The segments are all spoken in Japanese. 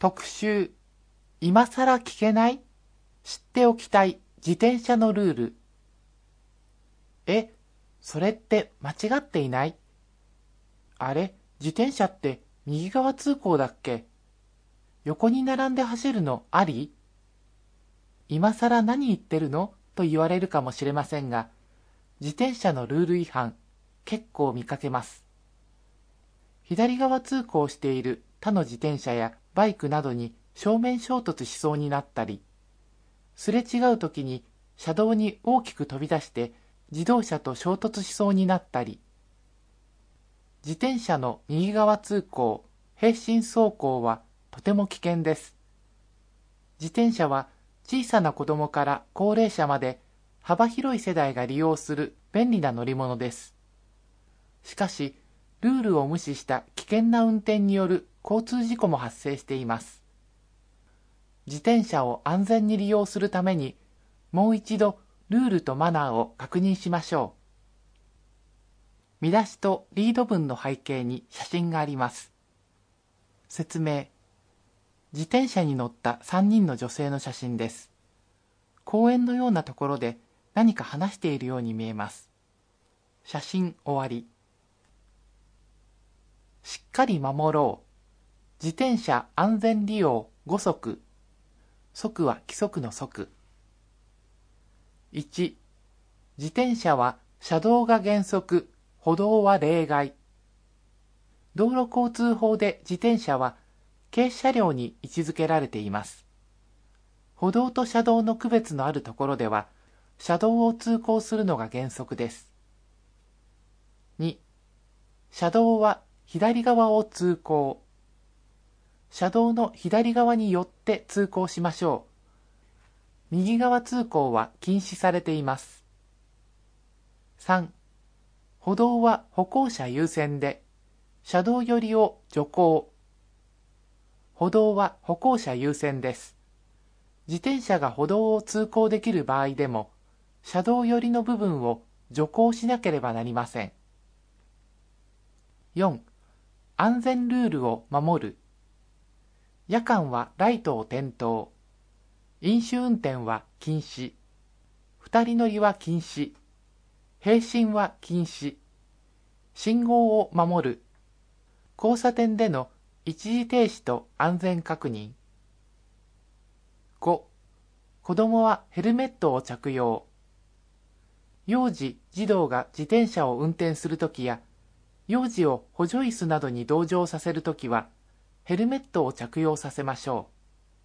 特集、今さら聞けない？知っておきたい自転車のルール。それって間違っていない？あれ、自転車って右側通行だっけ？横に並んで走るのあり？今さら何言ってるの？と言われるかもしれませんが、自転車のルール違反、結構見かけます。左側通行している他の自転車やバイクなどに正面衝突しそうになったり、すれ違う時に車道に大きく飛び出して自動車と衝突しそうになったり、自転車の右側通行、平行走行はとても危険です。自転車は小さな子供から高齢者まで幅広い世代が利用する便利な乗り物です。しかし、ルールを無視した危険な運転による交通事故も発生しています。自転車を安全に利用するために、もう一度ルールとマナーを確認しましょう。見出しとリード文の背景に写真があります。説明。自転車に乗った3人の女性の写真です。公園のようなところで何か話しているように見えます。写真終わり。しっかり守ろう。自転車安全利用5則。則は規則の則。1、自転車は車道が原則、歩道は例外。道路交通法で自転車は軽車両に位置づけられています。歩道と車道の区別のあるところでは、車道を通行するのが原則です。2、車道は左側を通行。車道の左側に寄って通行しましょう。右側通行は禁止されています。3、歩道は歩行者優先で、車道寄りを徐行。歩道は歩行者優先です。自転車が歩道を通行できる場合でも、車道寄りの部分を徐行しなければなりません。4、安全ルールを守る。夜間はライトを点灯。飲酒運転は禁止。二人乗りは禁止。並進は禁止。信号を守る。交差点での一時停止と安全確認。5、子供はヘルメットを着用。幼児・児童が自転車を運転するときや、幼児を補助椅子などに同乗させるときは、ヘルメットを着用させましょ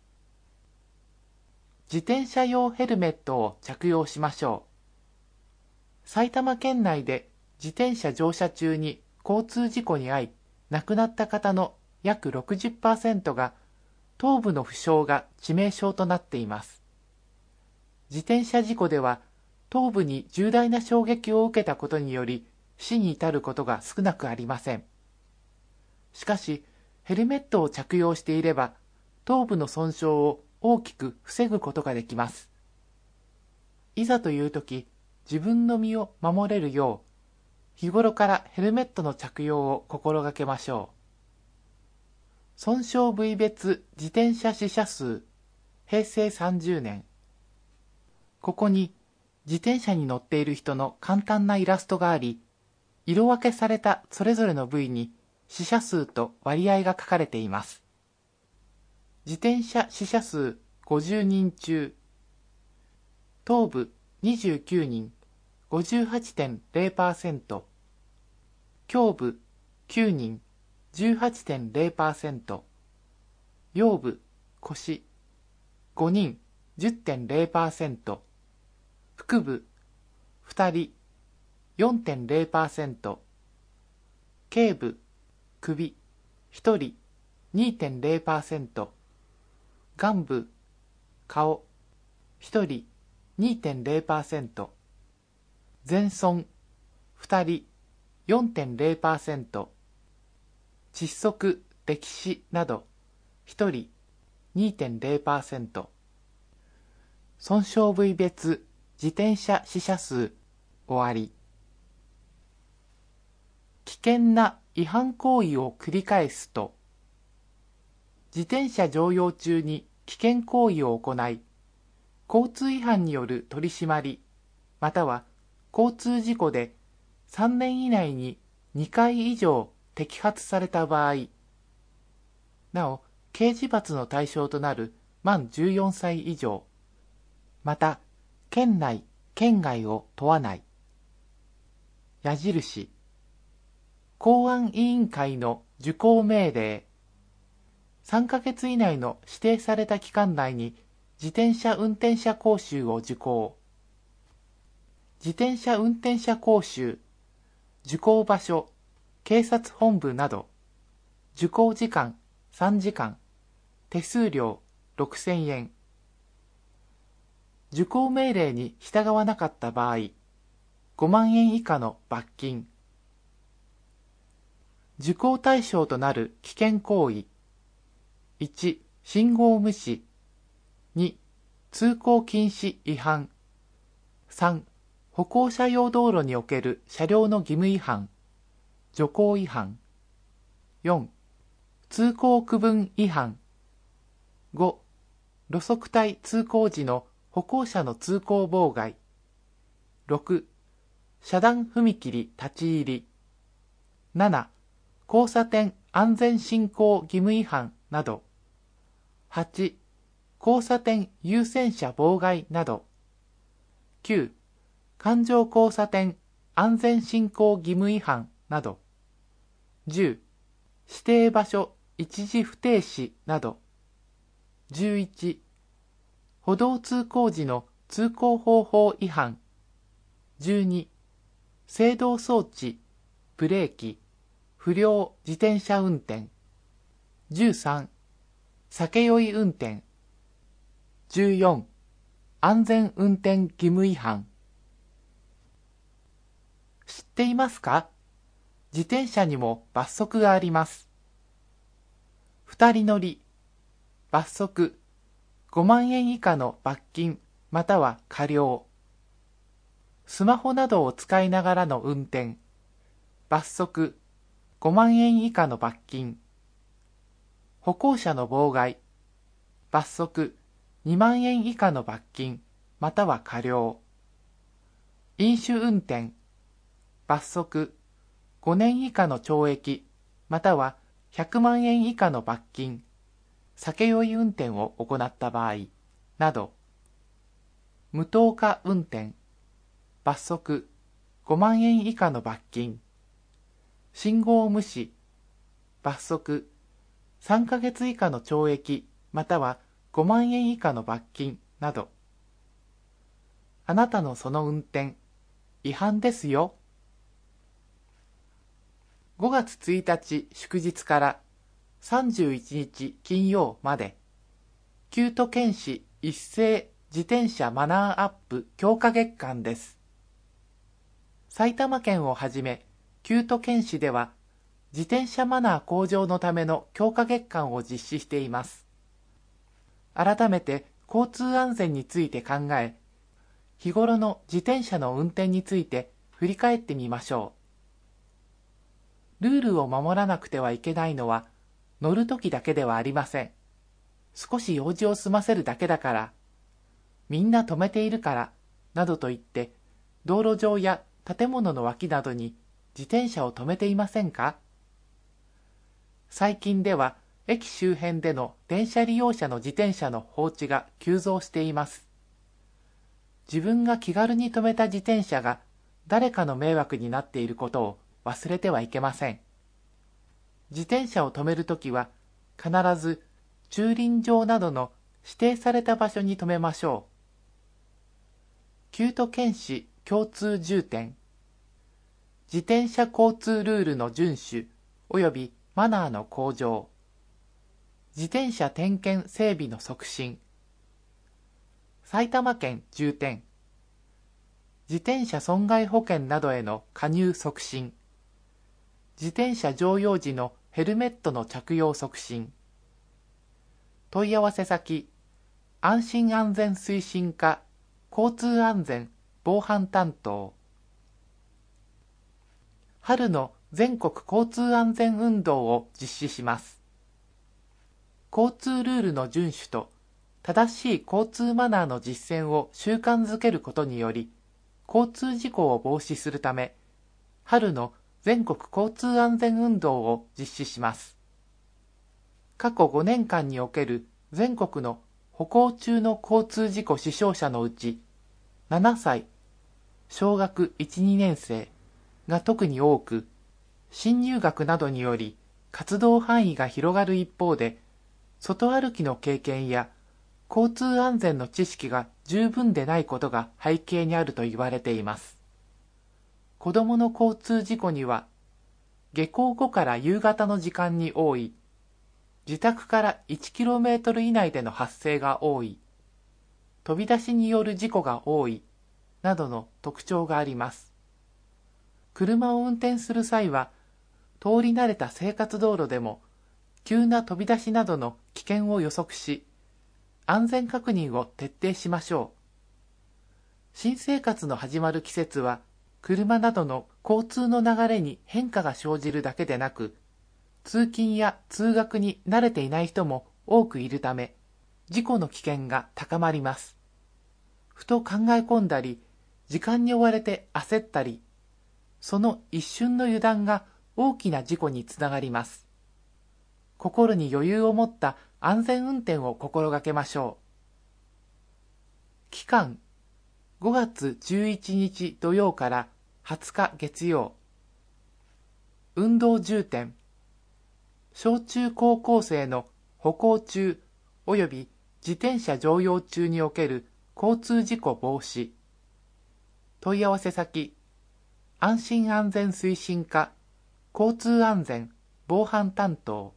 う。自転車用ヘルメットを着用しましょう。埼玉県内で自転車乗車中に交通事故に遭い、亡くなった方の約 60% が頭部の負傷が致命傷となっています。自転車事故では頭部に重大な衝撃を受けたことにより死に至ることが少なくありません。しかし、ヘルメットを着用していれば頭部の損傷を大きく防ぐことができます。いざというとき、自分の身を守れるよう、日頃からヘルメットの着用を心がけましょう。損傷部位別自転車死者数、平成30年。ここに自転車に乗っている人の簡単なイラストがあり、色分けされたそれぞれの部位に死者数と割合が書かれています。自転車死者数50人中、頭部29人、58.0%、胸部9人、18.0%、腰部、腰5人、10.0%、腹部2人、4.0%、頸部、首1人、2.0%、眼部、顔1人、2.0%、全損2人、4.0%、窒息、溺死など1人、2.0%。損傷部位別自転車死者数終わり。危険な違反行為を繰り返すと、 自転車乗用中に危険行為を行い、交通違反による取り締まり、または交通事故で3年以内に2回以上摘発された場合、なお、刑事罰の対象となる満14歳以上、また、県内、県外を問わない。矢印、公安委員会の受行命令。3ヶ月以内の指定された期間内に自転車運転者講習を受講。自転車運転者講習、受講場所、警察本部など、受講時間3時間、手数料6000円。受講命令に従わなかった場合、5万円以下の罰金。受講対象となる危険行為。1、信号無視。2、通行禁止違反。3、歩行者用道路における車両の義務違反、徐行違反。4、通行区分違反。5、路側帯通行時の歩行者の通行妨害。6、遮断踏切立ち入り。7、交差点安全進行義務違反など。8、交差点優先車妨害など。9、環状交差点安全進行義務違反など。10、指定場所一時不停止など。11、歩道通行時の通行方法違反。12、制動装置、ブレーキ、不良自転車運転。13、酒酔い運転。14、安全運転義務違反。知っていますか？自転車にも罰則があります。二人乗り、罰則、5万円以下の罰金または科料。スマホなどを使いながらの運転、罰則、5万円以下の罰金。歩行者の妨害、罰則、2万円以下の罰金または科料。飲酒運転、罰則、5年以下の懲役または100万円以下の罰金、酒酔い運転を行った場合など。無灯火運転、罰則、5万円以下の罰金。信号無視、罰則、3ヶ月以下の懲役または5万円以下の罰金など。あなたのその運転、違反ですよ。5月1日祝日から31日金曜まで、旧都県市一斉自転車マナーアップ強化月間です。埼玉県をはじめ、旧都県市では、自転車マナー向上のための強化月間を実施しています。改めて交通安全について考え、日頃の自転車の運転について振り返ってみましょう。ルールを守らなくてはいけないのは、乗るときだけではありません。少し用事を済ませるだけだから、みんな止めているから、などと言って、道路上や建物の脇などに自転車を止めていませんか？最近では、駅周辺での電車利用者の自転車の放置が急増しています。自分が気軽に止めた自転車が誰かの迷惑になっていることを忘れてはいけません。自転車を止めるときは必ず駐輪場などの指定された場所に止めましょう。旧都県市共通重点、自転車交通ルールの遵守及びマナーの向上、自転車点検整備の促進、埼玉県重点、自転車損害保険などへの加入促進、自転車乗用時のヘルメットの着用促進。問い合わせ先、安心安全推進課交通安全防犯担当。春の全国交通安全運動を実施します。 交通ルールの遵守と正しい交通マナーの実践を習慣づけることにより、交通事故を防止するため、春の全国交通安全運動を実施します。過去5年間における全国の歩行中の交通事故死傷者のうち、7歳、小学1、2年生が特に多く、新入学などにより活動範囲が広がる一方で、外歩きの経験や交通安全の知識が十分でないことが背景にあると言われています。子どもの交通事故には、下校後から夕方の時間に多い、自宅から 1km 以内での発生が多い、飛び出しによる事故が多い、などの特徴があります。車を運転する際は、通り慣れた生活道路でも、急な飛び出しなどの危険を予測し、安全確認を徹底しましょう。新生活の始まる季節は、車などの交通の流れに変化が生じるだけでなく、通勤や通学に慣れていない人も多くいるため、事故の危険が高まります。ふと考え込んだり、時間に追われて焦ったり、その一瞬の油断が大きな事故につながります。心に余裕を持った安全運転を心がけましょう。期間、5月11日土曜から20日月曜。運動重点。小中高校生の歩行中及び自転車乗用中における交通事故防止。問い合わせ先、安心安全推進課、交通安全防犯担当。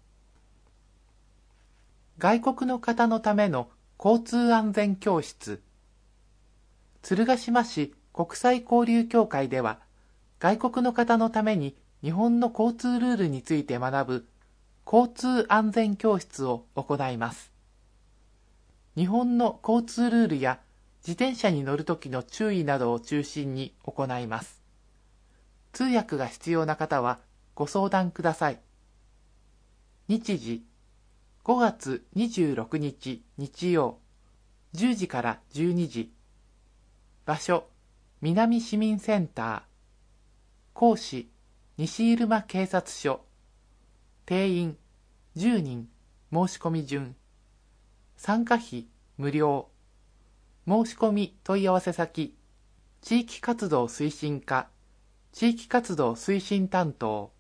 外国の方のための交通安全教室。鶴ヶ島市国際交流協会では、外国の方のために日本の交通ルールについて学ぶ交通安全教室を行います。日本の交通ルールや自転車に乗るときの注意などを中心に行います。通訳が必要な方はご相談ください。日時、5月26日日曜、10時から12時。場所、南市民センター。講師、西入間警察署。定員、10人。申し込み順。参加費、無料。申し込み問い合わせ先、地域活動推進課、地域活動推進担当。